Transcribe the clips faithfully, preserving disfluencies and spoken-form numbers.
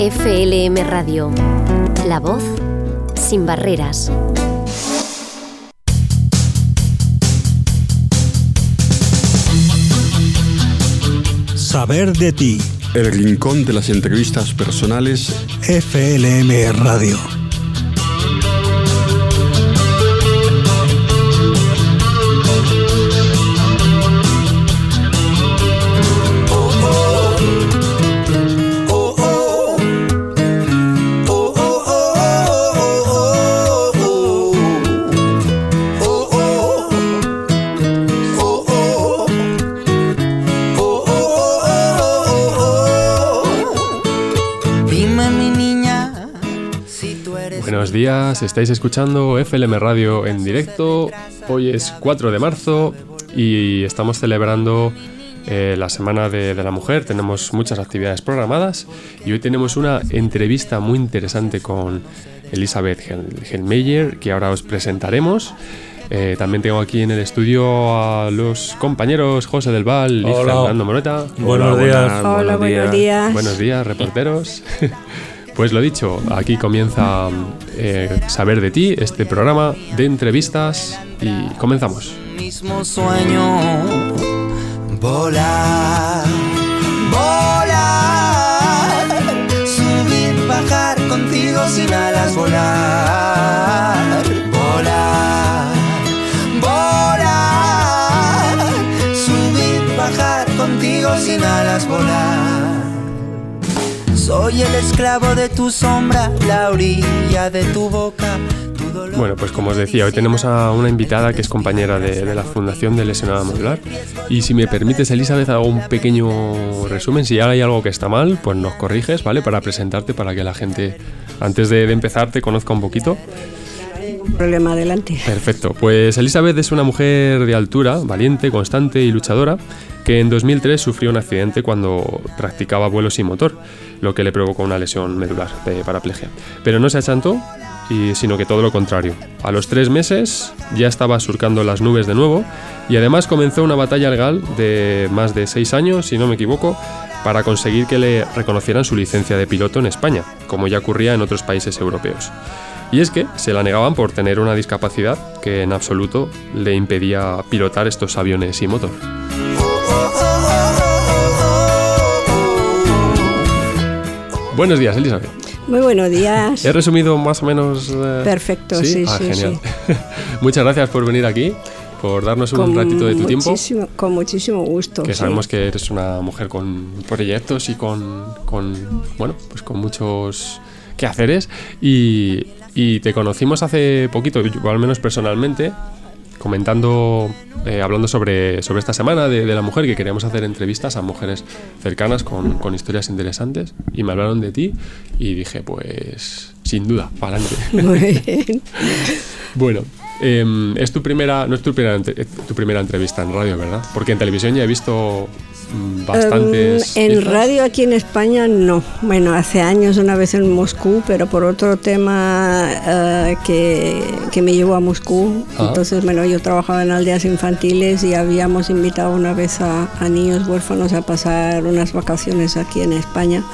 F L M Radio, la voz sin barreras. Saber de ti. El rincón de las entrevistas personales. F L M Radio. Buenos días, estáis escuchando F L M Radio en directo. Hoy es cuatro de marzo y estamos celebrando eh, la Semana de, de la Mujer. Tenemos muchas actividades programadas y hoy tenemos una entrevista muy interesante con Elisabeth Hellmeyer, que ahora os presentaremos. Eh, también tengo aquí en el estudio a los compañeros José del Val y Hola. Fernando Moreta. Buenos Hola, días. buenas, Hola, buenos días. Buenos días, reporteros. Pues lo dicho, aquí comienza eh, Saber de ti, este programa de entrevistas, y comenzamos. Mismo sueño, volar, volar, subir, bajar contigo sin alas, volar, volar, volar, subir, bajar contigo sin alas, volar. Soy el esclavo de tu sombra, la orilla de tu boca. Tu dolor. Bueno, pues como os decía, hoy tenemos a una invitada que es compañera de, de la Fundación de Lesionada Modular. Y si me permites, Elisabeth, hago un pequeño resumen. Si hay algo que está mal, pues nos corriges, ¿vale? Para presentarte, para que la gente, antes de, de empezar, te conozca un poquito. Problema, adelante. Perfecto, pues Elisabeth es una mujer de altura, valiente, constante y luchadora, que en dos mil tres sufrió un accidente cuando practicaba vuelo sin motor, lo que le provocó una lesión medular de paraplegia. Pero no se achantó, y, sino que todo lo contrario. A los tres meses ya estaba surcando las nubes de nuevo y además comenzó una batalla legal de más de seis años, si no me equivoco, para conseguir que le reconocieran su licencia de piloto en España, como ya ocurría en otros países europeos. Y es que se la negaban por tener una discapacidad que en absoluto le impedía pilotar estos aviones sin motor. Buenos días, Elisabeth. Muy buenos días. He resumido más o menos... Eh, Perfecto, sí, ah, sí, genial. sí. Muchas gracias por venir aquí, por darnos un Con ratito de tu tiempo. Con muchísimo gusto. Que sí. sabemos que eres una mujer con proyectos y con, con bueno, pues con muchos quehaceres. Y, y te conocimos hace poquito, yo al menos personalmente, comentando, eh, hablando sobre, sobre esta semana de, de la mujer, que queríamos hacer entrevistas a mujeres cercanas con, con historias interesantes, y me hablaron de ti y dije, pues sin duda, para adelante. Muy bien. Bueno, eh, es tu primera, no es tu primera, tu primera entrevista en radio, ¿verdad? Porque en televisión ya he visto mm, bastantes... Um, en cifras. radio aquí en España no. Bueno, hace años una vez en Moscú, pero por otro tema uh, que, que me llevó a Moscú. Ah. Entonces, bueno, yo trabajaba en aldeas infantiles y habíamos invitado una vez a, a niños huérfanos a pasar unas vacaciones aquí en España.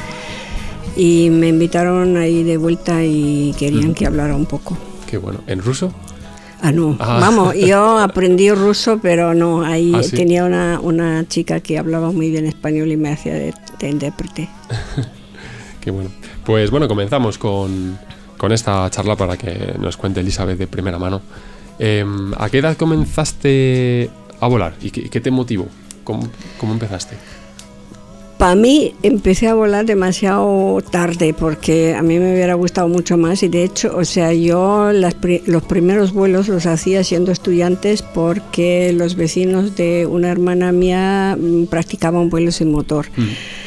Y me invitaron ahí de vuelta y querían mm. que hablara un poco. Qué bueno. ¿En ruso? Ah, no. Ah. Vamos, yo aprendí ruso, pero no, ahí ¿Ah, sí? tenía una, una chica que hablaba muy bien español y me hacía de, de intérprete. Qué bueno. Pues bueno, comenzamos con, con esta charla para que nos cuente Elisabeth de primera mano. Eh, ¿A qué edad comenzaste a volar y qué, qué te motivó? ¿Cómo, cómo empezaste? Para mí empecé a volar demasiado tarde porque a mí me hubiera gustado mucho más y de hecho, o sea, yo las, los primeros vuelos los hacía siendo estudiantes porque los vecinos de una hermana mía practicaban vuelos sin motor. Mm.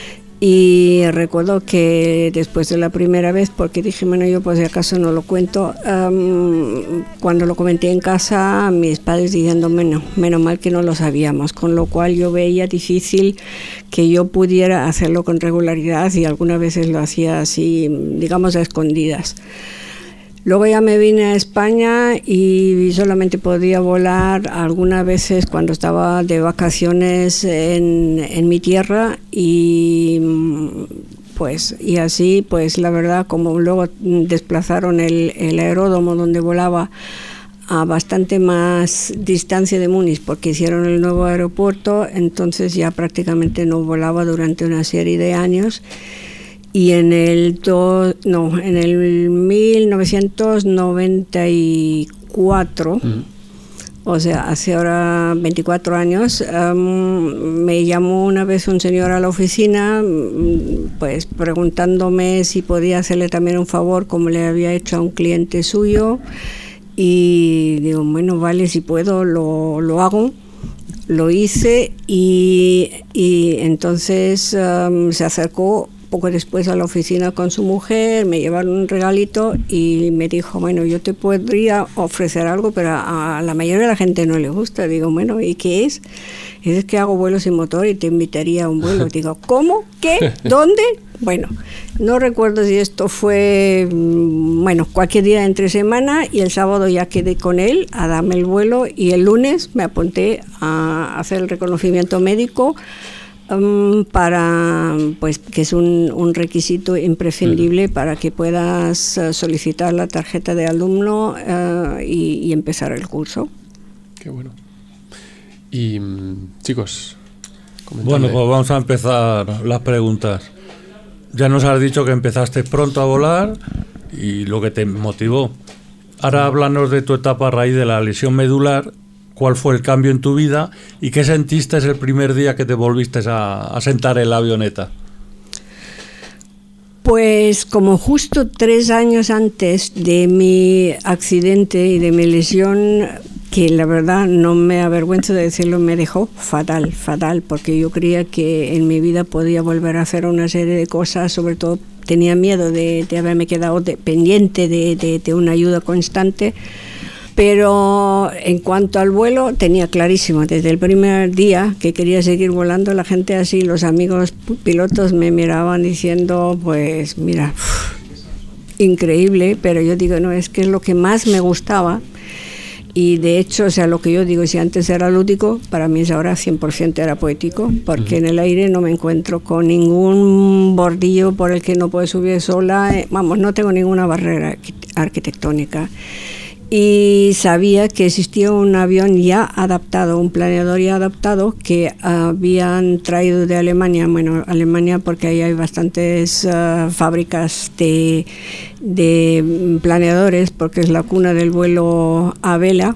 Y recuerdo que después de la primera vez, porque dije, bueno, yo pues si acaso no lo cuento, um, cuando lo comenté en casa, mis padres diciéndome, no, menos mal que no lo sabíamos, con lo cual yo veía difícil que yo pudiera hacerlo con regularidad y algunas veces lo hacía así, digamos, a escondidas. Luego ya me vine a España y solamente podía volar algunas veces cuando estaba de vacaciones en, en mi tierra y pues. Y así, pues la verdad, como luego desplazaron el, el aeródromo donde volaba a bastante más distancia de Múnich porque hicieron el nuevo aeropuerto, entonces ya prácticamente no volaba durante una serie de años. Y en el do, no, en el mil novecientos noventa y cuatro, mm. o sea, hace ahora veinticuatro años, um, me llamó una vez un señor a la oficina, pues preguntándome si podía hacerle también un favor como le había hecho a un cliente suyo. Y digo, bueno, vale, si puedo, lo, lo hago. Lo hice y, y entonces um, se acercó poco después a la oficina con su mujer, me llevaron un regalito y me dijo, bueno, yo te podría ofrecer algo, pero a la mayoría de la gente no le gusta. Digo, bueno, ¿y qué es? Es que hago vuelos sin motor y te invitaría a un vuelo. Digo, ¿cómo? ¿Qué? ¿Dónde? Bueno, no recuerdo si esto fue, bueno, cualquier día entre semana, y el sábado ya quedé con él a darme el vuelo y el lunes me apunté a hacer el reconocimiento médico. Um, para, pues, que es un, un requisito imprescindible mm. para que puedas uh, solicitar la tarjeta de alumno uh, y, y empezar el curso. Qué bueno. Y chicos, bueno, pues vamos a empezar las preguntas. Ya nos has dicho que empezaste pronto a volar y lo que te motivó. Ahora háblanos de tu etapa a raíz de la lesión medular. ¿Cuál fue el cambio en tu vida y qué sentiste el primer día que te volviste a, a sentar en la avioneta? Pues como justo tres años antes de mi accidente y de mi lesión, que la verdad no me avergüenzo de decirlo, me dejó fatal, fatal, porque yo creía que en mi vida podía volver a hacer una serie de cosas, sobre todo tenía miedo de, de haberme quedado de, pendiente de, de, de una ayuda constante. Pero en cuanto al vuelo, tenía clarísimo desde el primer día que quería seguir volando. La gente así, los amigos pilotos me miraban diciendo, pues mira, uff, increíble, pero yo digo, no, es que es lo que más me gustaba. Y de hecho, o sea, lo que yo digo, si antes era lúdico, para mí es ahora cien por ciento era poético, porque uh-huh. en el aire no me encuentro con ningún bordillo por el que no puedo subir sola, eh, vamos, no tengo ninguna barrera arquitectónica. Y sabía que existía un avión ya adaptado, un planeador ya adaptado que habían traído de Alemania, bueno, Alemania porque ahí hay bastantes uh, fábricas de, de planeadores, porque es la cuna del vuelo a vela.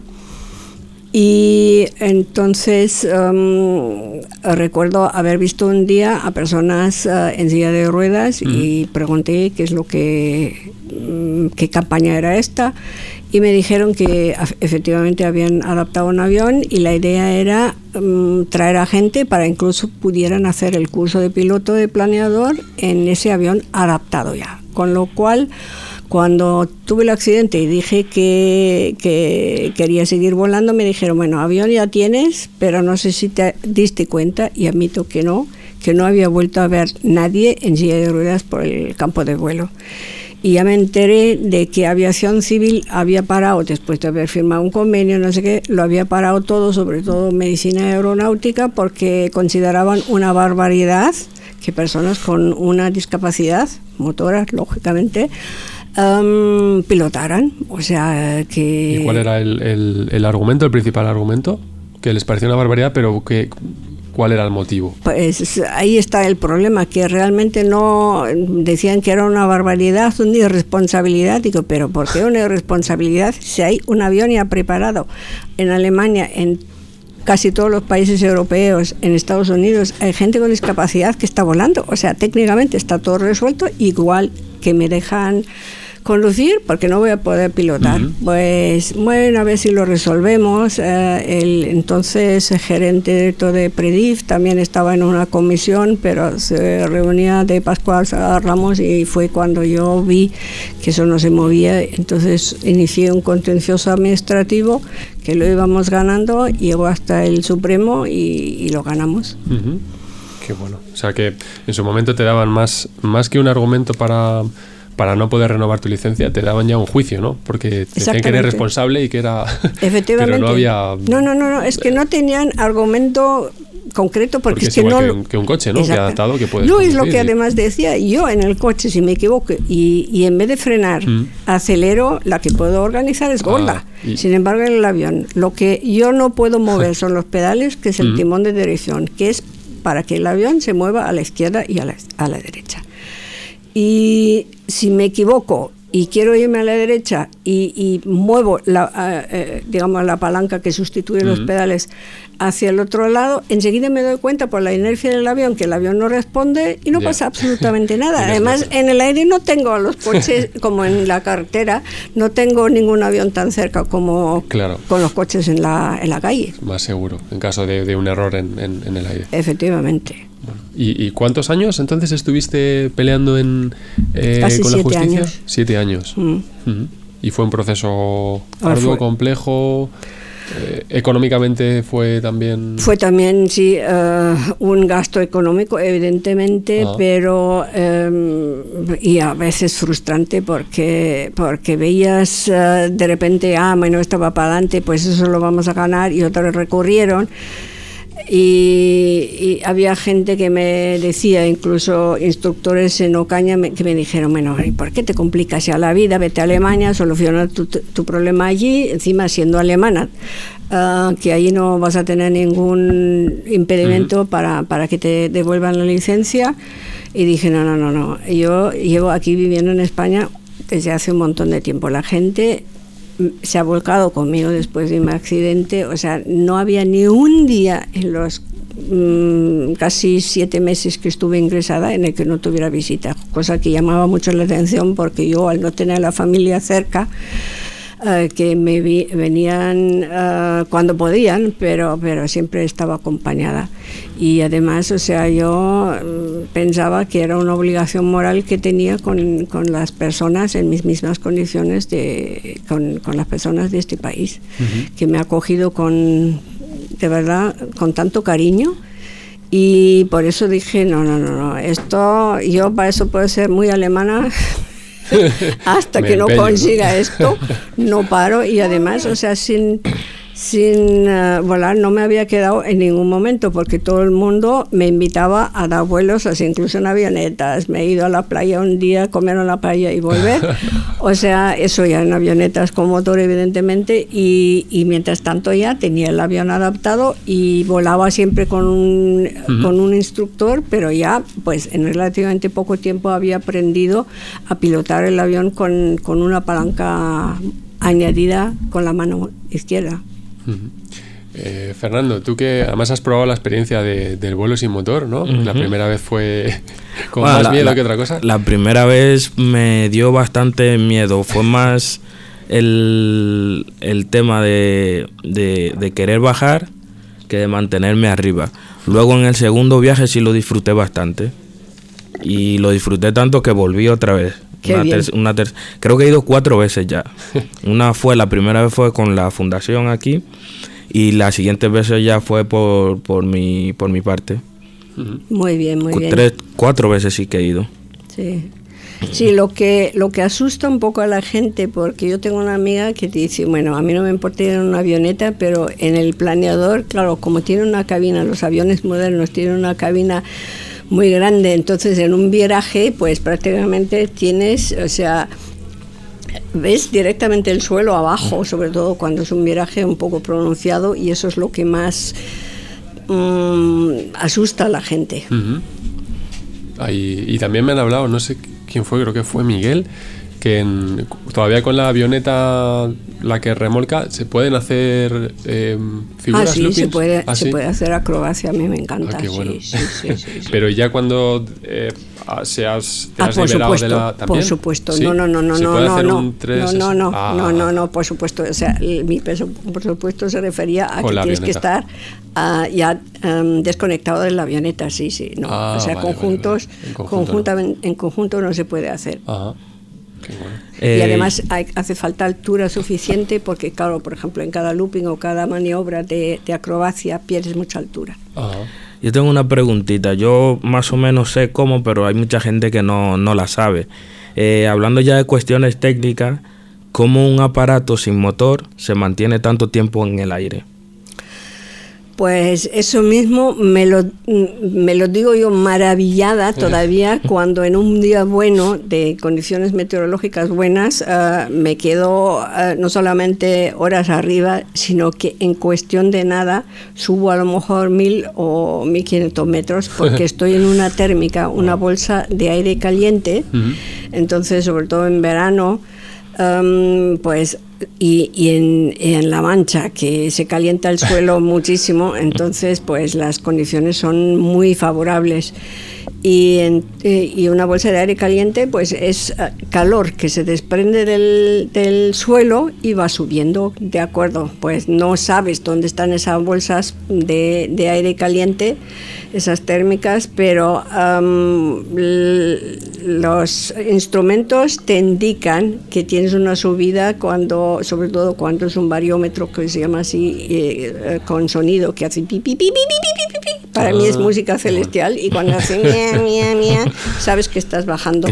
Y entonces um, recuerdo haber visto un día a personas uh, en silla de ruedas mm. y pregunté qué es lo que, um, qué campaña era esta. Y me dijeron que efectivamente habían adaptado un avión y la idea era um, traer a gente para incluso pudieran hacer el curso de piloto de planeador en ese avión adaptado ya. Con lo cual, cuando tuve el accidente y dije que, que quería seguir volando, me dijeron, bueno, avión ya tienes, pero no sé si te diste cuenta, y admito que no, que no había vuelto a ver nadie en silla de ruedas por el campo de vuelo. Y ya me enteré de que Aviación Civil había parado, después de haber firmado un convenio, no sé qué, lo había parado todo, sobre todo medicina aeronáutica, porque consideraban una barbaridad que personas con una discapacidad motora, lógicamente, um, pilotaran. O sea, que... ¿Y cuál era el, el, el argumento, el principal argumento? Que les parecía una barbaridad, pero que... ¿Cuál era el motivo? Pues ahí está el problema, que realmente no decían que era una barbaridad, una irresponsabilidad. Digo, pero ¿por qué una irresponsabilidad si hay un avión ya preparado? En Alemania, en casi todos los países europeos, en Estados Unidos, hay gente con discapacidad que está volando. O sea, técnicamente está todo resuelto, igual que me dejan conducir porque no voy a poder pilotar. Uh-huh. Pues bueno, a ver si lo resolvemos. Eh, el entonces el gerente director de Predif también estaba en una comisión, pero se reunía de Pascual a Ramos y fue cuando yo vi que eso no se movía. Entonces inicié un contencioso administrativo que lo íbamos ganando, llegó hasta el Supremo y, y lo ganamos. Uh-huh. Qué bueno. O sea que en su momento te daban más, más que un argumento para... para no poder renovar tu licencia, te daban ya un juicio, ¿no? Porque te decían que eres responsable y que era... Efectivamente. Pero no había... No, no, no, no, es que no tenían argumento concreto porque, porque es que igual no que lo, un, que un coche, ¿no? Que adaptado que puedes no conducir, es lo que y... además decía yo en el coche, si me equivoco y, y en vez de frenar mm. acelero, la que puedo organizar es gorda. Ah, y... sin embargo en el avión lo que yo no puedo mover son los pedales, que es el mm. timón de dirección, que es para que el avión se mueva a la izquierda y a la, a la derecha. Y si me equivoco y quiero irme a la derecha y, y muevo la, eh, digamos, la palanca que sustituye uh-huh. los pedales hacia el otro lado, enseguida me doy cuenta por la inercia del avión que el avión no responde y no yeah. pasa absolutamente nada. Además, en el aire no tengo a los coches, como en la carretera, no tengo ningún avión tan cerca como claro. con los coches en la, en la calle. Más seguro, en caso de, de un error en, en, en el aire. Efectivamente. Bueno, ¿y, ¿Y cuántos años entonces estuviste peleando en, eh, Casi con la siete justicia? Años. Siete años. Mm. Uh-huh. ¿Y fue un proceso arduo, fue. complejo? Eh, ¿Económicamente fue también...? Fue también, sí, uh, un gasto económico, evidentemente, ah. pero um, y a veces frustrante porque porque veías uh, de repente, ah, bueno, esto va para adelante, pues eso lo vamos a ganar, y otros recurrieron. Y, y había gente que me decía, incluso instructores en Ocaña, me, que me dijeron, bueno, ¿y por qué te complicas ya la vida? Vete a Alemania, soluciona tu, tu problema allí, encima siendo alemana, uh, que allí no vas a tener ningún impedimento uh-huh. para, para que te devuelvan la licencia. Y dije, no, no, no, no, yo llevo aquí viviendo en España desde hace un montón de tiempo. La gente se ha volcado conmigo después de mi accidente, o sea, no había ni un día en los mmm, casi siete meses que estuve ingresada en el que no tuviera visita, cosa que llamaba mucho la atención porque yo, al no tener a la familia cerca, Uh, que me vi, venían uh, cuando podían, pero pero siempre estaba acompañada. Y además, o sea, yo um, pensaba que era una obligación moral que tenía con, con las personas en mis mismas condiciones, de con, con las personas de este país, uh-huh. que me ha acogido con, de verdad, con tanto cariño. Y por eso dije, no, no, no, no, esto, yo para eso puedo ser muy alemana, hasta que no consiga esto, no paro. Y además, o sea, sin, sin uh, volar no me había quedado en ningún momento, porque todo el mundo me invitaba a dar vuelos, así, incluso en avionetas. Me he ido a la playa un día, comer en la playa y volver. O sea, eso ya en avionetas con motor, evidentemente, y, y mientras tanto ya tenía el avión adaptado y volaba siempre con un, uh-huh. con un instructor, pero ya pues en relativamente poco tiempo había aprendido a pilotar el avión con, con una palanca añadida con la mano izquierda. Uh-huh. Eh, Fernando, tú que además has probado la experiencia de, del vuelo sin motor, ¿no? Uh-huh. La primera vez fue con bueno, más la, miedo la, que otra cosa. La primera vez me dio bastante miedo, fue más el, el tema de, de, de querer bajar que de mantenerme arriba. Luego en el segundo viaje sí lo disfruté bastante y lo disfruté tanto que volví otra vez. Una ter- una ter- creo que he ido cuatro veces ya. Una fue, la primera vez fue con la fundación aquí y las siguientes veces ya fue por, por, mi, por mi parte. Muy bien, muy bien. Tres, cuatro veces sí que he ido. Sí. Sí, lo que, lo que asusta un poco a la gente, porque yo tengo una amiga que dice, bueno, a mí no me importa ir en una avioneta, pero en el planeador, claro, como tiene una cabina, los aviones modernos tienen una cabina muy grande, entonces en un viraje pues prácticamente tienes, o sea, ves directamente el suelo abajo, sobre todo cuando es un viraje un poco pronunciado, y eso es lo que más um, asusta a la gente. Uh-huh. Ahí, y también me han hablado, no sé quién fue, creo que fue Miguel, que en, todavía con la avioneta, la que remolca, se pueden hacer eh, figuras. Ah, sí, loopings? se puede, ¿Ah, se sí? puede hacer acrobacia, a mí me encanta. Ah, qué bueno. Sí, sí, sí, sí, sí. Pero ya cuando eh, seas, te ah, has por liberado supuesto, de la... ¿también? por supuesto. ¿Sí? No, no, no, no, ¿Se no, puede no, hacer no, un tres, no, no, ah. no, no, no, por supuesto. O sea, mi peso, por supuesto, se refería a Con que tienes avioneta. que estar uh, ya um, desconectado de la avioneta, sí, sí. No. Ah, o sea, vale, conjuntos, vale, vale. En conjunto, conjuntamente, no. en conjunto no se puede hacer. Ajá. Qué bueno. Eh, y además hay, hace falta altura suficiente, porque claro, por ejemplo, en cada looping o cada maniobra de, de acrobacia pierdes mucha altura. Ajá. Yo tengo una preguntita. Yo más o menos sé cómo, pero hay mucha gente que no, no la sabe. Eh, hablando ya de cuestiones técnicas, ¿cómo un aparato sin motor se mantiene tanto tiempo en el aire? Pues eso mismo me lo, me lo digo yo maravillada todavía cuando en un día bueno de condiciones meteorológicas buenas uh, me quedo uh, no solamente horas arriba, sino que en cuestión de nada subo a lo mejor mil o mil quinientos metros porque estoy en una térmica, una bolsa de aire caliente. Uh-huh. Entonces, sobre todo en verano, um, pues Y, y en, en La Mancha, que se calienta el suelo muchísimo, entonces pues las condiciones son muy favorables. Y, en, y una bolsa de aire caliente pues es calor que se desprende del, del suelo y va subiendo, ¿de acuerdo? Pues no sabes dónde están esas bolsas de, de aire caliente, esas térmicas, pero um, los instrumentos te indican que tienes una subida cuando, sobre todo cuando es un bariómetro que se llama así, eh, con sonido que hace pi, pi, pi, pi, pi, pi, pi. Para ah, mí es música celestial y cuando hace mia, mia, mia, sabes que estás bajando.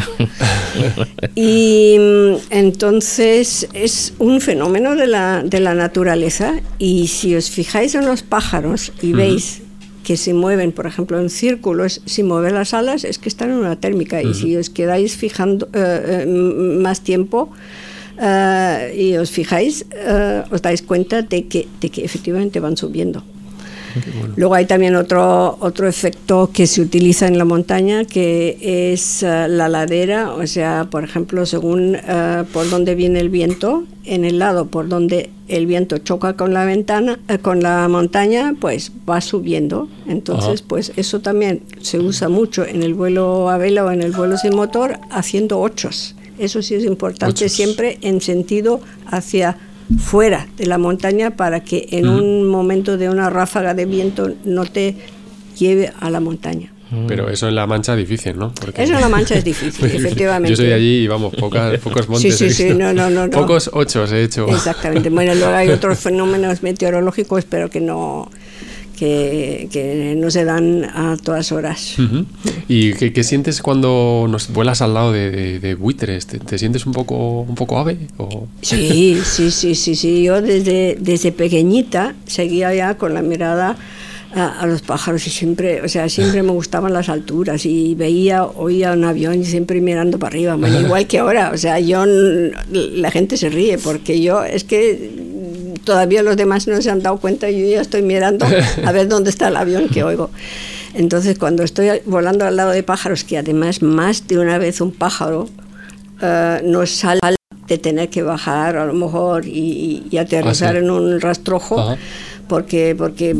Y entonces es un fenómeno de la, de la naturaleza, y si os fijáis en los pájaros y veis uh-huh. que se mueven, por ejemplo, en círculos, sin mover las alas, es que están en una térmica. Uh-huh. Y si os quedáis fijando uh, uh, más tiempo uh, y os fijáis, uh, os dais cuenta de que, de que efectivamente van subiendo. Bueno. Luego hay también otro, otro efecto que se utiliza en la montaña, que es uh, la ladera, o sea, por ejemplo, según uh, por dónde viene el viento, en el lado por donde el viento choca con la ventana, uh, con la montaña, pues va subiendo. Entonces, Ajá. pues eso también se usa mucho en el vuelo a vela o en el vuelo sin motor, haciendo ochos. Eso sí es importante, ochos. Siempre en sentido hacia fuera de la montaña, para que en mm. un momento de una ráfaga de viento no te lleve a la montaña. Pero eso en La Mancha es difícil, ¿no? Porque eso en La Mancha es difícil, efectivamente. Yo soy de allí y vamos, pocas, pocos montes sí, sí, he sí, no, no, no, no. Pocos ochos he hecho. Exactamente. Bueno, luego hay otros fenómenos meteorológicos, pero que no... Que, que no se dan a todas horas. Uh-huh. ¿Y qué, qué sientes cuando nos vuelas al lado de, de, de buitres? ¿Te, ¿Te sientes un poco un poco ave? ¿O? Sí, sí, sí, sí, sí. Yo desde, desde pequeñita seguía ya con la mirada a, a los pájaros y siempre, o sea, siempre me gustaban las alturas y veía, oía un avión y siempre mirando para arriba, bueno, igual que ahora. O sea, yo, la gente se ríe porque yo, es que todavía los demás no se han dado cuenta y yo ya estoy mirando a ver dónde está el avión que oigo. Entonces, cuando estoy volando al lado de pájaros, que además más de una vez un pájaro uh, no sale de tener que bajar a lo mejor y, y aterrizar ¿Ah, sí? en un rastrojo, Ajá. porque porque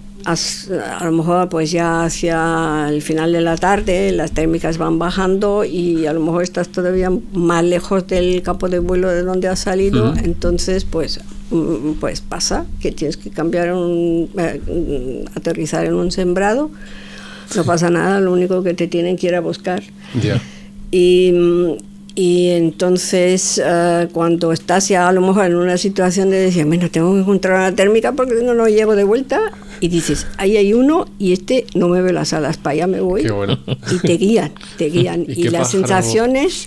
a lo mejor pues ya hacia el final de la tarde las térmicas van bajando y a lo mejor estás todavía más lejos del campo de vuelo de donde has salido, uh-huh. entonces pues pues pasa que tienes que cambiar un eh, aterrizar en un sembrado, no pasa nada, lo único que te tienen que ir a buscar. Yeah. Y Y entonces, uh, cuando estás ya a lo mejor en una situación de decir, bueno, tengo que encontrar una térmica porque si no, no llego de vuelta, y dices, ahí hay uno y este no me ve las alas, para allá me voy. Qué bueno. Y te guían, te guían. y, y las pájaro? sensaciones,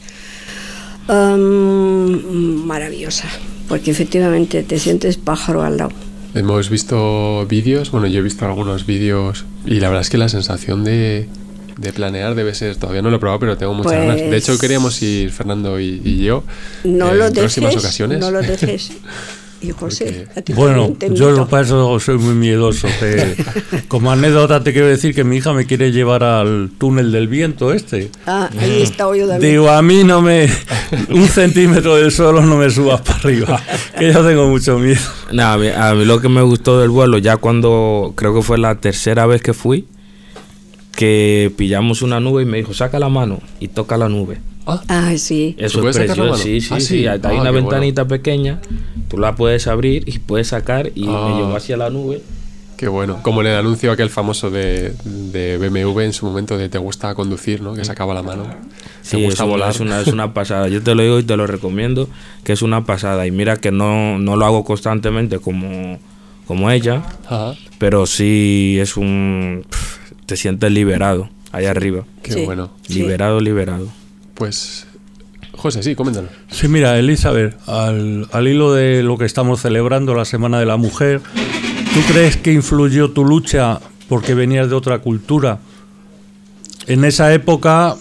um, maravillosas, porque efectivamente te sientes pájaro al lado. Hemos visto vídeos, bueno, yo he visto algunos vídeos y la verdad es que la sensación de... de planear debe ser, todavía no lo he probado, pero tengo muchas pues, ganas. De hecho, queríamos ir Fernando y, y yo no eh, lo en dejes, próximas ocasiones. No lo dejes. Y José, Porque... bueno, yo para eso soy muy miedoso. Te, como anécdota te quiero decir que mi hija me quiere llevar al túnel del viento este. Ah, ahí está yo también. Digo, a mí no me... un centímetro del suelo no me subas para arriba, que yo tengo mucho miedo. No, a mí, a mí lo que me gustó del vuelo, ya cuando, creo que fue la tercera vez que fui, que pillamos una nube y me dijo, saca la mano y toca la nube. Ah, ah sí. Eso es precioso, sí, sí, ah, sí, sí. Hay ah, una ventanita bueno. pequeña, tú la puedes abrir y puedes sacar y ah, me llevó hacia la nube. Qué bueno. Como en el anuncio aquel famoso de, de B M W en su momento de te gusta conducir, ¿no? Que sacaba la mano. Sí, te gusta es, volar. Es, una, es una pasada. Yo te lo digo y te lo recomiendo, que es una pasada. Y mira que no, no lo hago constantemente como, como ella, Ajá. pero sí es un... Pff, te sientes liberado allá arriba. Qué sí. bueno. Liberado, liberado. Pues... José, sí, coméntalo. Sí, mira, Elizabeth, al, al hilo de lo que estamos celebrando, la Semana de la Mujer, ¿tú crees que influyó tu lucha porque venías de otra cultura? En esa época,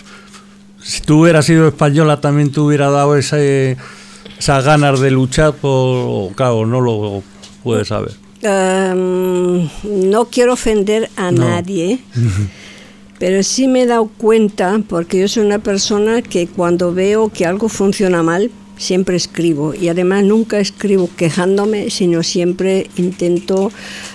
si tú hubieras sido española, también te hubiera dado ese, esas ganas de luchar por... Claro, no lo puedes saber. Um, no quiero ofender a no. nadie, pero sí me he dado cuenta, porque yo soy una persona que cuando veo que algo funciona mal, siempre escribo, y además nunca escribo quejándome, sino siempre intento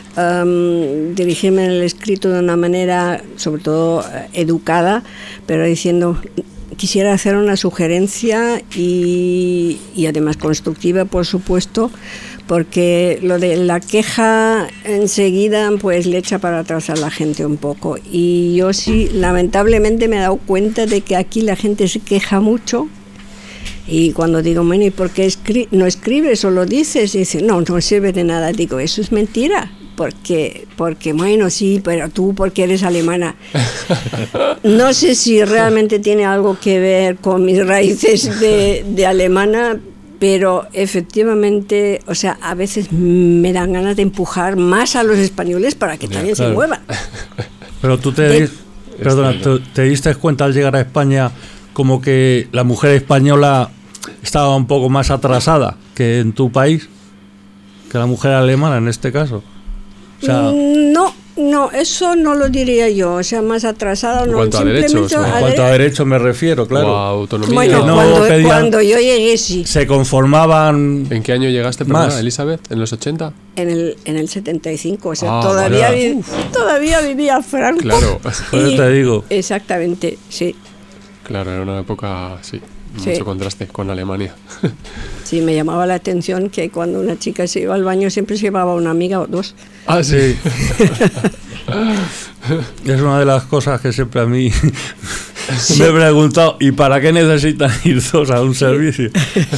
um, dirigirme en el escrito de una manera, sobre todo, educada, pero diciendo... Quisiera hacer una sugerencia y, y además constructiva, por supuesto, porque lo de la queja enseguida pues le echa para atrás a la gente un poco. Y yo sí, lamentablemente me he dado cuenta de que aquí la gente se queja mucho. Y cuando digo, bueno, ¿y por qué escri- no escribes o lo dices? Y dice, no, no sirve de nada. Digo, eso es mentira. Porque, porque, bueno, sí, pero tú porque eres alemana. No sé si realmente tiene algo que ver con mis raíces de, de alemana, pero efectivamente, o sea, a veces me dan ganas de empujar más a los españoles para que también claro. se muevan. Pero tú te, de, perdona, te, te diste cuenta al llegar a España como que la mujer española estaba un poco más atrasada que en tu país, que la mujer alemana en este caso. O sea, no, no, eso no lo diría yo, o sea, más atrasada en no. Cuanto a derechos, en cuanto a derechos me refiero, claro. O a autonomía. Bueno, no cuando, pedían, cuando yo llegué sí. Se conformaban. ¿En qué año llegaste, perdona, Elizabeth? ¿En los ochenta? En el, en el setenta y cinco, o sea, ah, todavía, vi, todavía vivía Franco. Claro, por eso te digo. Exactamente, sí. Claro, era una época, sí. Sí. Mucho contraste con Alemania. Sí, me llamaba la atención que cuando una chica se iba al baño siempre se llevaba una amiga o dos. Ah, sí. Es una de las cosas que siempre a mí sí. me he preguntado, ¿y para qué necesitan ir dos a un servicio?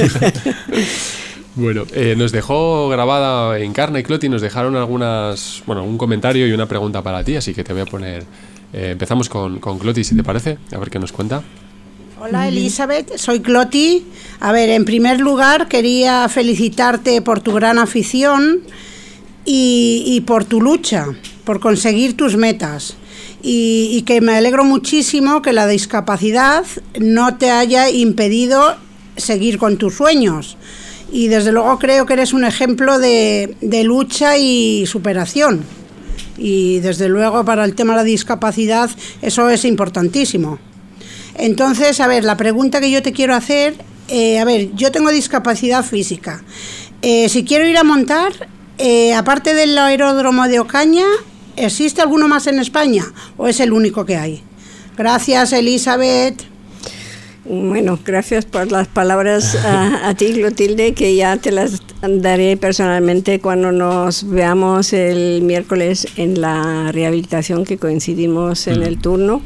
Bueno, eh, nos dejó grabada Encarna y Cloti, nos dejaron algunas, bueno, un comentario y una pregunta para ti, así que te voy a poner... Eh, empezamos con, con Cloti, si te parece, a ver qué nos cuenta. Hola Elizabeth, soy Cloti. A ver, en primer lugar quería felicitarte por tu gran afición y, y por tu lucha, por conseguir tus metas. Y, y que me alegro muchísimo que la discapacidad no te haya impedido seguir con tus sueños. Y desde luego creo que eres un ejemplo de, de lucha y superación. Y desde luego para el tema de la discapacidad eso es importantísimo. Entonces, a ver, la pregunta que yo te quiero hacer, eh, a ver, yo tengo discapacidad física. Eh, si quiero ir a montar, eh, aparte del aeródromo de Ocaña, ¿existe alguno más en España o es el único que hay? Gracias, Elizabeth. Bueno, gracias por las palabras a, a ti, Clotilde, que ya te las daré personalmente cuando nos veamos el miércoles en la rehabilitación, que coincidimos en mm. el turno.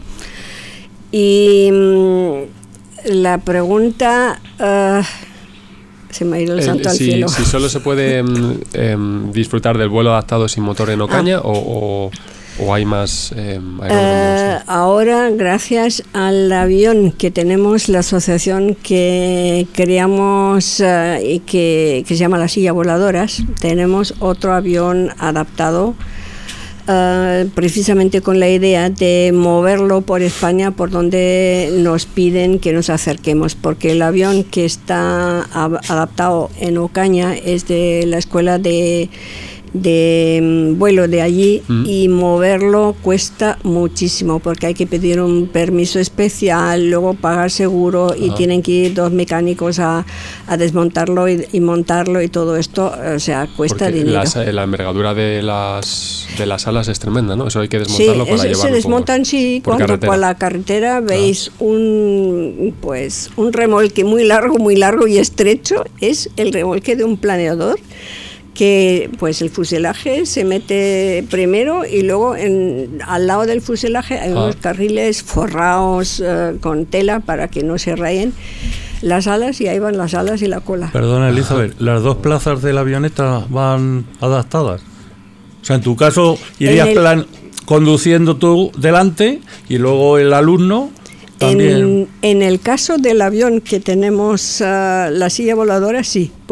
Y mmm, la pregunta, uh, se me ha ido el santo eh, al si, cielo. Si solo se puede eh, disfrutar del vuelo adaptado sin motor en Ocaña, ah. o, o, o hay más eh, aeródromos. Uh, ahora, gracias al avión que tenemos, la asociación que creamos uh, y que, que se llama La Silla Voladoras, tenemos otro avión adaptado. Uh, precisamente con la idea de moverlo por España, por donde nos piden que nos acerquemos, porque el avión que está a- adaptado en Ocaña es de la escuela de, de um, vuelo de allí, mm. y moverlo cuesta muchísimo, porque hay que pedir un permiso especial, luego pagar seguro, y ah. tienen que ir dos mecánicos a, a desmontarlo y, y montarlo, y todo esto, o sea, cuesta porque dinero. Las, la envergadura de las de las alas es tremenda, ¿no? Eso hay que desmontarlo sí, para es, llevarlo se desmontan, por, sí, por cuando carretera. por la carretera veis ah. un pues un remolque muy largo, muy largo y estrecho, es el remolque de un planeador, que pues el fuselaje se mete primero y luego en, al lado del fuselaje hay ah. unos carriles forrados uh, con tela para que no se rayen las alas, y ahí van las alas y la cola. Perdona, Elizabeth, ¿las dos plazas de la avioneta van adaptadas? O sea, en tu caso irías el, plan, conduciendo tú delante y luego el alumno también. En, en el caso del avión que tenemos, uh, la silla voladora, sí, puede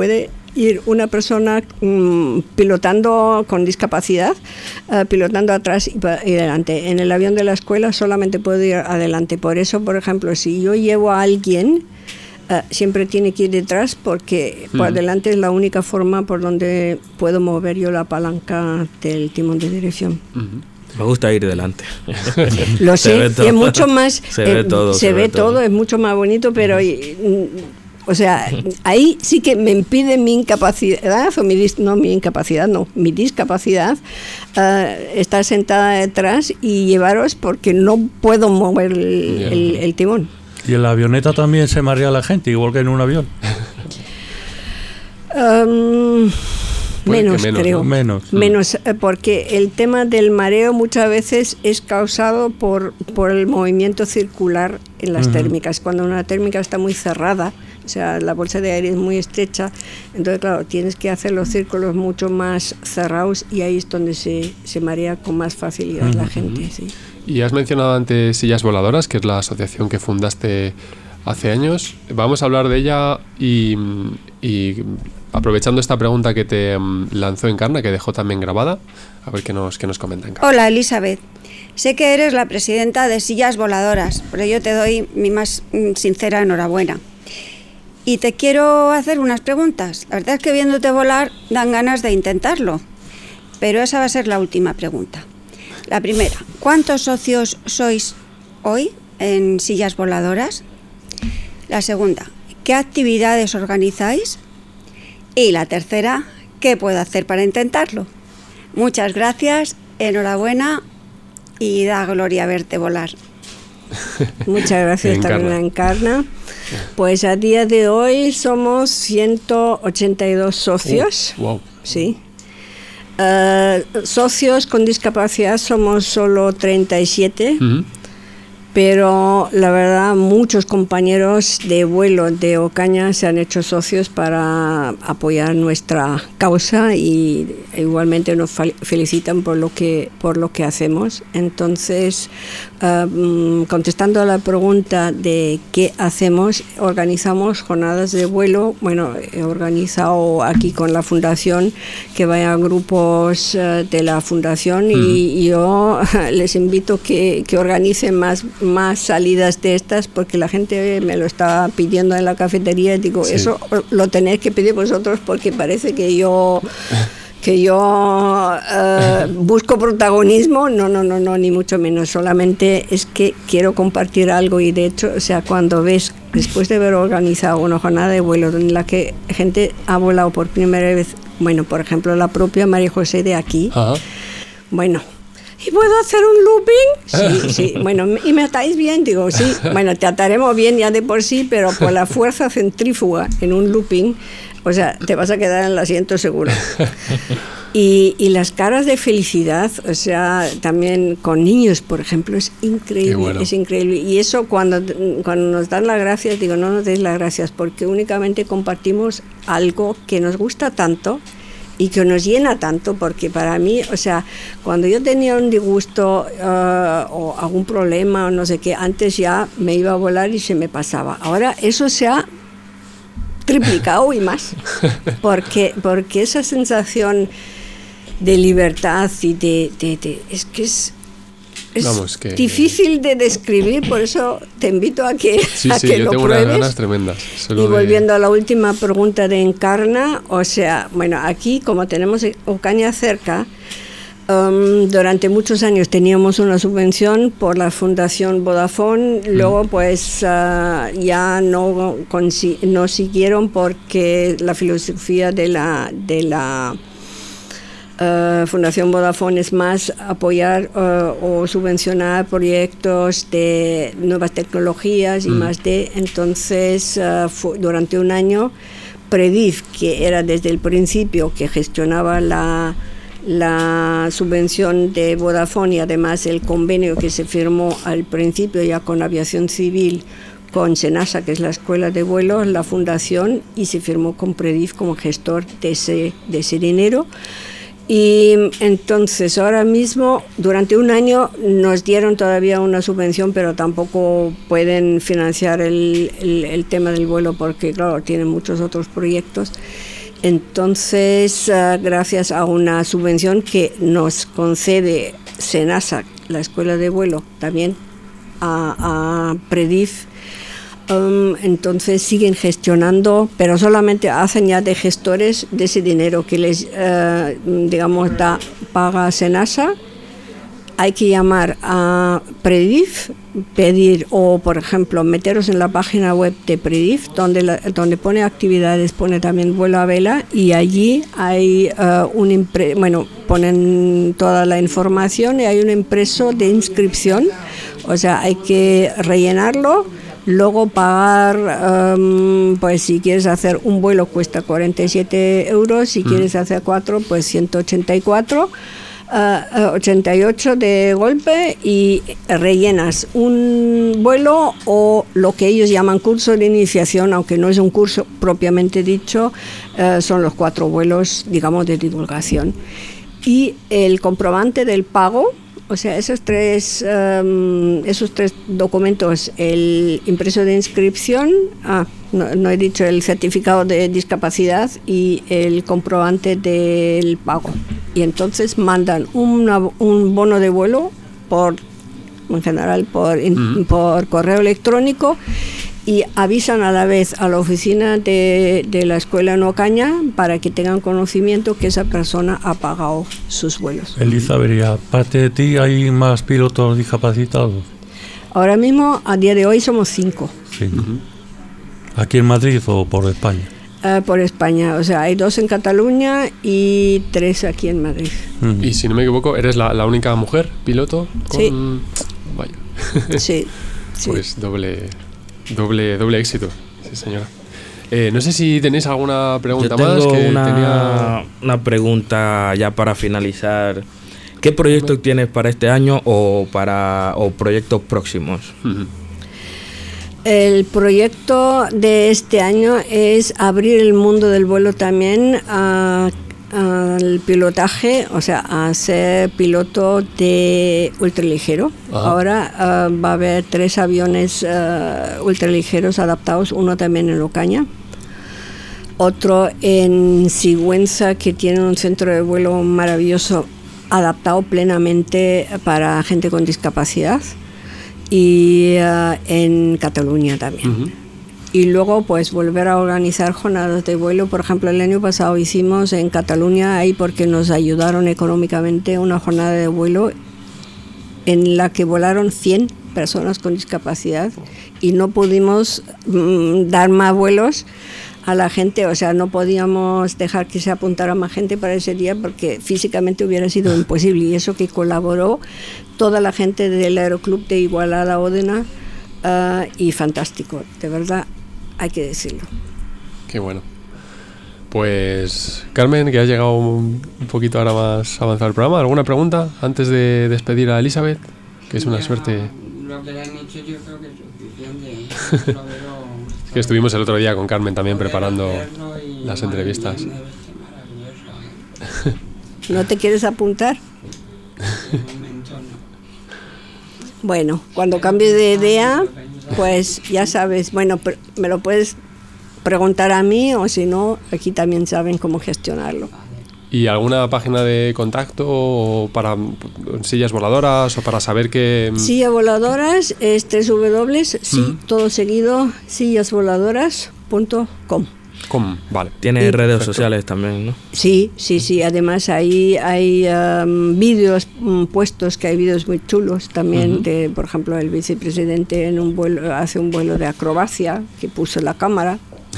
ir una persona mm, pilotando con discapacidad, uh, pilotando atrás y, y adelante. En el avión de la escuela solamente puedo ir adelante. Por eso, por ejemplo, si yo llevo a alguien, uh, siempre tiene que ir detrás, porque mm. por adelante es la única forma por donde puedo mover yo la palanca del timón de dirección. Mm-hmm. Me gusta ir delante. Lo sé, y es mucho más... Se ve eh, todo. Se, se ve, ve todo, todo, es mucho más bonito, pero... Y, o sea, ahí sí que me impide mi incapacidad, o mi dis, no mi incapacidad, no, mi discapacidad, uh, estar sentada detrás y llevaros, porque no puedo mover el, yeah. el, el timón. ¿Y en la avioneta también se marea la gente, igual que en un avión? Um, menos, menos, creo. ¿no? Menos. Menos, eh, porque el tema del mareo muchas veces es causado por, por el movimiento circular en las uh-huh. térmicas. Cuando una térmica está muy cerrada, o sea, la bolsa de aire es muy estrecha, entonces, claro, tienes que hacer los círculos mucho más cerrados, y ahí es donde se, se marea con más facilidad uh-huh. la gente, sí. Y has mencionado antes Sillas Voladoras, que es la asociación que fundaste hace años. Vamos a hablar de ella y, y aprovechando esta pregunta que te um, lanzó Encarna, que dejó también grabada, a ver qué nos, qué nos comenta Encarna. Hola, Elizabeth. Sé que eres la presidenta de Sillas Voladoras, pero yo te doy mi más sincera enhorabuena. Y te quiero hacer unas preguntas. La verdad es que viéndote volar dan ganas de intentarlo, pero esa va a ser la última pregunta. La primera, ¿cuántos socios sois hoy en Sillas Voladoras? La segunda, ¿qué actividades organizáis? Y la tercera, ¿qué puedo hacer para intentarlo? Muchas gracias, enhorabuena y da gloria verte volar. Muchas gracias también a Encarna. Pues a día de hoy somos ciento ochenta y dos socios. Oh, wow. Sí. Uh, socios con discapacidad somos solo treinta y siete. Uh-huh. Pero la verdad, muchos compañeros de vuelo de Ocaña se han hecho socios para apoyar nuestra causa, y igualmente nos felicitan por lo que por lo que hacemos. Entonces, uh, contestando a la pregunta de qué hacemos, organizamos jornadas de vuelo. Bueno, he organizado aquí con la fundación que vayan grupos uh, de la fundación, mm. y, y yo les invito que, que organicen más más salidas de estas, porque la gente me lo está pidiendo en la cafetería, y digo, sí. Eso lo tenéis que pedir vosotros, porque parece que yo que yo uh, busco protagonismo. No, no, no, no, ni mucho menos, solamente es que quiero compartir algo. Y de hecho, o sea, cuando ves, después de haber organizado una jornada de vuelo en la que gente ha volado por primera vez, bueno, por ejemplo, la propia María José de aquí, uh-huh. bueno, ¿y puedo hacer un looping? Sí, sí. Bueno, ¿y me atáis bien? Digo, sí. Bueno, te ataremos bien ya de por sí, pero por la fuerza centrífuga en un looping, o sea, te vas a quedar en el asiento seguro. Y, y las caras de felicidad, o sea, también con niños, por ejemplo, es increíble, bueno. es increíble. Y eso cuando, cuando nos dan las gracias, digo, no nos deis las gracias, porque únicamente compartimos algo que nos gusta tanto y que nos llena tanto, porque para mí, o sea, cuando yo tenía un disgusto uh, o algún problema o no sé qué, antes ya me iba a volar y se me pasaba. Ahora eso se ha triplicado y más, porque, porque esa sensación de libertad y de, de, de es que es Es Vamos, que, difícil de describir, por eso te invito a que, sí, a sí, que yo lo tengo pruebes. unas ganas tremendas. Y volviendo de... a la última pregunta de Encarna, o sea, bueno, aquí como tenemos Ocaña cerca, um, durante muchos años teníamos una subvención por la Fundación Vodafone, mm. luego pues uh, ya no, consi- no siguieron, porque la filosofía de la... De la Uh, Fundación Vodafone es más apoyar uh, o subvencionar proyectos de nuevas tecnologías y mm. más de, entonces uh, fu- durante un año Predif, que era desde el principio que gestionaba la, la subvención de Vodafone, y además el convenio que se firmó al principio ya con Aviación Civil, con Senasa, que es la escuela de vuelo, la fundación, y se firmó con Predif como gestor de ese, de ese dinero. Y entonces ahora mismo, durante un año nos dieron todavía una subvención, pero tampoco pueden financiar el, el, el tema del vuelo, porque claro, tienen muchos otros proyectos. Entonces, uh, gracias a una subvención que nos concede SENASA, la escuela de vuelo, también a, a Predif, um, entonces siguen gestionando, pero solamente hacen ya de gestores de ese dinero que les, uh, digamos, da, paga SENASA. Hay que llamar a Predif, pedir, o por ejemplo, meteros en la página web de Predif, donde, la, donde pone actividades, pone también vuelo a vela, y allí hay uh, un impre, bueno, ponen toda la información y hay un impreso de inscripción, o sea, hay que rellenarlo, luego pagar, um, pues si quieres hacer un vuelo cuesta cuarenta y siete euros, si mm. quieres hacer cuatro, pues ciento ochenta y cuatro. Uh, ochenta y ocho de golpe, y rellenas un vuelo o lo que ellos llaman curso de iniciación, aunque no es un curso propiamente dicho, uh, son los cuatro vuelos, digamos, de divulgación. Y el comprobante del pago, o sea, esos tres, um, esos tres documentos, el impreso de inscripción, ah, no, no he dicho, el certificado de discapacidad y el comprobante del pago. Y entonces mandan una, un bono de vuelo por, en general, por, uh-huh. por correo electrónico, y avisan a la vez a la oficina de, de la escuela en Ocaña para que tengan conocimiento que esa persona ha pagado sus vuelos. Elizabeth, aparte de ti, ¿hay más pilotos discapacitados? Ahora mismo, a día de hoy, somos cinco. Sí. Uh-huh. ¿Aquí en Madrid o por España? Uh, por España, o sea, hay dos en Cataluña y tres aquí en Madrid. Uh-huh. Y si no me equivoco, ¿eres la, la única mujer piloto? Con... Sí. Vaya. Sí, sí. Pues doble... Doble, doble éxito, sí señora. Eh, no sé si tenéis alguna pregunta Yo tengo más. Que una, tenía... una pregunta ya para finalizar. ¿Qué proyectos tienes para este año o para o proyectos próximos? Uh-huh. El proyecto de este año es abrir el mundo del vuelo también a al pilotaje, o sea, a ser piloto de ultraligero. Ajá. Ahora uh, va a haber tres aviones uh, ultraligeros adaptados, uno también en Ocaña, otro en Sigüenza, que tiene un centro de vuelo maravilloso adaptado plenamente para gente con discapacidad, y uh, en Cataluña también. Uh-huh. Y luego pues volver a organizar jornadas de vuelo. Por ejemplo, el año pasado hicimos en Cataluña, ahí porque nos ayudaron económicamente, una jornada de vuelo en la que volaron cien personas con discapacidad, y no pudimos mm, dar más vuelos a la gente, o sea, no podíamos dejar que se apuntara más gente para ese día porque físicamente hubiera sido imposible, y eso que colaboró toda la gente del Aeroclub de Igualada-Ódena, uh, y fantástico, de verdad. Hay que decirlo. Qué bueno. Pues, Carmen, que has llegado un, un poquito ahora más avanzado el programa, ¿alguna pregunta antes de despedir a Elizabeth? Que es una ya, suerte. Lo que le han hecho yo creo que es suficiente. Es que estuvimos el otro día con Carmen también preparando las entrevistas. ¿No te quieres apuntar? Bueno, cuando cambies de idea, pues ya sabes, bueno, me lo puedes preguntar a mí, o si no, aquí también saben cómo gestionarlo. ¿Y alguna página de contacto o para sillas voladoras o para saber que...? Sillas voladoras es www, sí, mm. todo seguido, sillas voladoras punto com. Com, vale. Tiene y, redes perfecto. sociales también, ¿no? Sí, sí, sí. Además ahí hay um, vídeos um, puestos, que hay vídeos muy chulos también, uh-huh. de, por ejemplo, el vicepresidente en un vuelo hace un vuelo de acrobacia que puso la cámara.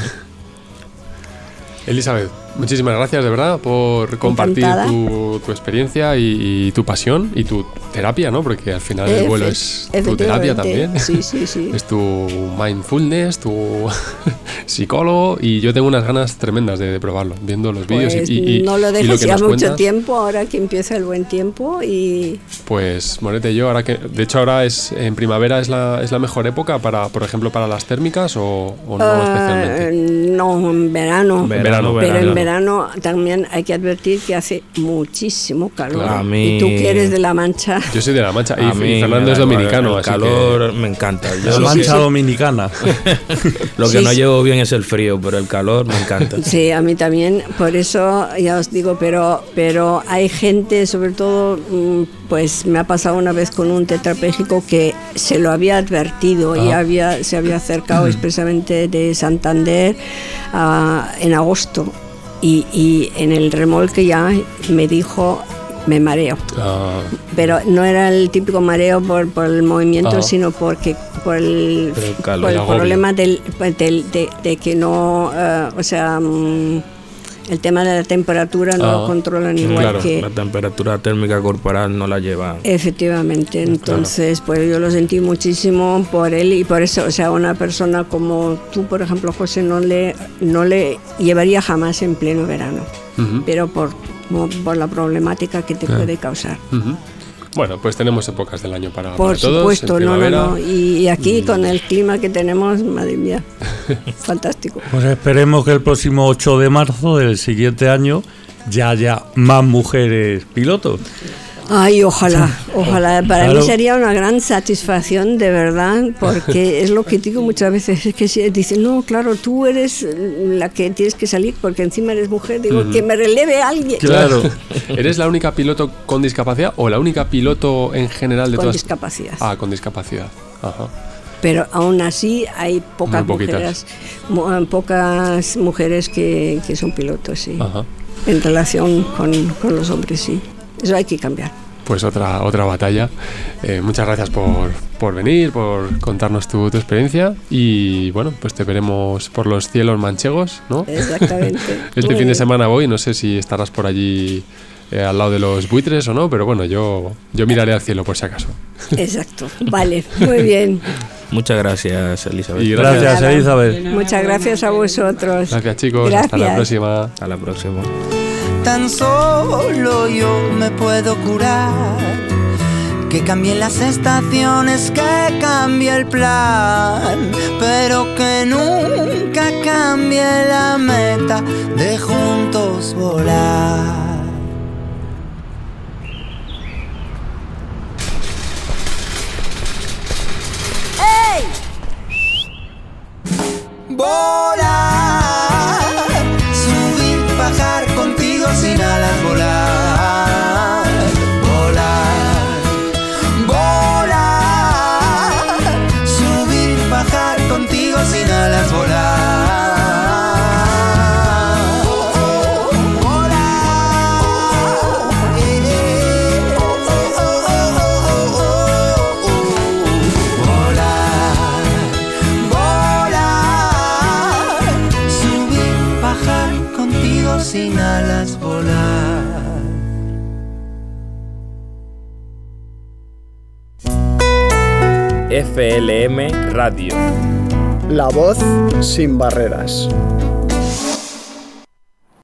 Elizabeth, muchísimas gracias de verdad por compartir tu, tu experiencia y, y tu pasión y tu terapia, ¿no? Porque al final el vuelo es tu terapia también. Sí, sí, sí. Es tu mindfulness, tu psicólogo, y yo tengo unas ganas tremendas de, de probarlo, viendo los vídeos. Pues y, y, no lo dejes lo ya mucho cuentas, tiempo, ahora que empieza el buen tiempo. Y pues Morete, yo ahora que de hecho ahora es en primavera es la es la mejor época para, por ejemplo, para las térmicas, o, o no uh, especialmente. No, en verano. verano, Pero verano. en verano también hay que advertir que hace muchísimo calor. Claro. A mí- Y tú que eres de La Mancha. Yo soy de La Mancha y, A y mí Fernando me es da igual, dominicano, el así calor que... me encanta. Yo La lo Mancha que- dominicana. Lo que Sí, no sí. llevo bien es el frío, pero el calor me encanta. Sí, a mí también, por eso ya os digo, pero, pero hay gente, sobre todo, mm, pues me ha pasado una vez con un tetrapléjico que se lo había advertido y Ah. había, se había acercado expresamente de Santander ah, en agosto y, y en el remolque ya me dijo, me mareo. Ah, Pero no era el típico mareo por, por el movimiento, Ah. sino porque por el, Por el calor. por el El agobio. problema del, pues, del- de, de que no, eh, o sea, mm, el tema de la temperatura no Ah. lo controlan igual Claro, que... La temperatura térmica corporal no la lleva. Efectivamente, entonces pues yo lo sentí muchísimo por él y por eso, o sea, una persona como tú, por ejemplo, José, no le, no le llevaría jamás en pleno verano, ujú, pero por, por la problemática que te Ah. puede causar. ujú. Bueno, pues tenemos épocas del año para, Por para todos. supuesto, en no, no, primavera. no. Y, y aquí Y- con el clima que tenemos, madre mía, fantástico. Pues esperemos que el próximo ocho de marzo del siguiente año ya haya más mujeres pilotos. Ay, ojalá, ojalá. Para Claro. mí sería una gran satisfacción, de verdad, porque es lo que digo muchas veces, es que si dicen, no, claro, tú eres la que tienes que salir porque encima eres mujer, digo, Ujú. que me releve alguien. Claro. ¿Eres la única piloto con discapacidad o la única piloto en general de Con todas? discapacidad. Ah, con discapacidad. Ajá. Pero aún así hay pocas Muy poquitas. mujeres, mu- pocas mujeres que, que son pilotos, sí. Ajá. En relación con, con los hombres, sí. Eso hay que cambiar. Pues otra, otra batalla. Eh, muchas gracias por, por venir, por contarnos tu, tu experiencia y bueno, pues te veremos por los cielos manchegos, ¿no? Exactamente. Este Muy fin de bien. semana voy, no sé si estarás por allí eh, al lado de los buitres o no, pero bueno, yo, yo miraré al cielo por si acaso. Exacto. Vale, muy bien. Muchas gracias, Elizabeth. Y gracias. Gracias, Nada. Elizabeth. Muchas gracias a vosotros. Gracias chicos, hasta la Gracias. próxima. Hasta la próxima. Tan solo yo me puedo curar. Que cambien las estaciones, que cambie el plan, pero que nunca cambie la meta de juntos volar. ¡Ey! Volar, subir, bajar contigo sin alas, volar, volar, volar, subir, bajar contigo sin alas, volar, volar, eh, oh, oh, oh, oh, oh, oh, oh, volar. Volar, subir, bajar contigo sin alas, volar. F L M Radio. La voz sin barreras.